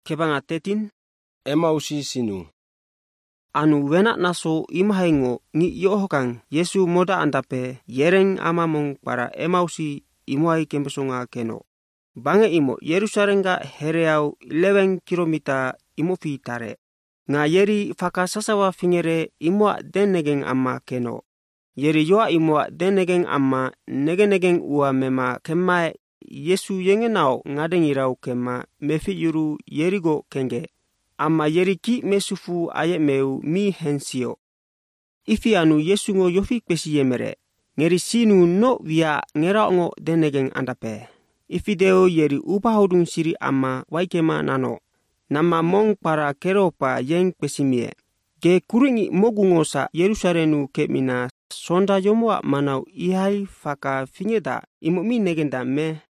Kebanga tetin Emausi sinu. anu wena naso imahengo ngi yohokang Yesu moda andape yereng amamong para Emausi imuai kembesonga keno. Bange imo Yerusalenga hereau 11 kilomita imo fitare. Nga yeri faka sasawa fingere imua denegeng amma keno. Yeri yoa imua denegeng amma nege-negeng ua mema kemae Yesu yengenao ngadengirau kema mefi yuru yerigo kenge. Amma yeri ki mesufu aye meu mi hensio. Ifi anu Yesu ngo yofi pesi yemere. Ngeri sinu no via ngeraongo denegeng andape. Ifi deo yeri upahodung siri amma waikema nano. Nama mong para keropa yeng pesimie. Ge kuringi mogungosa Yerusalenu kemina sonda yomoa manau ihai faka fingeda imo mi negenda me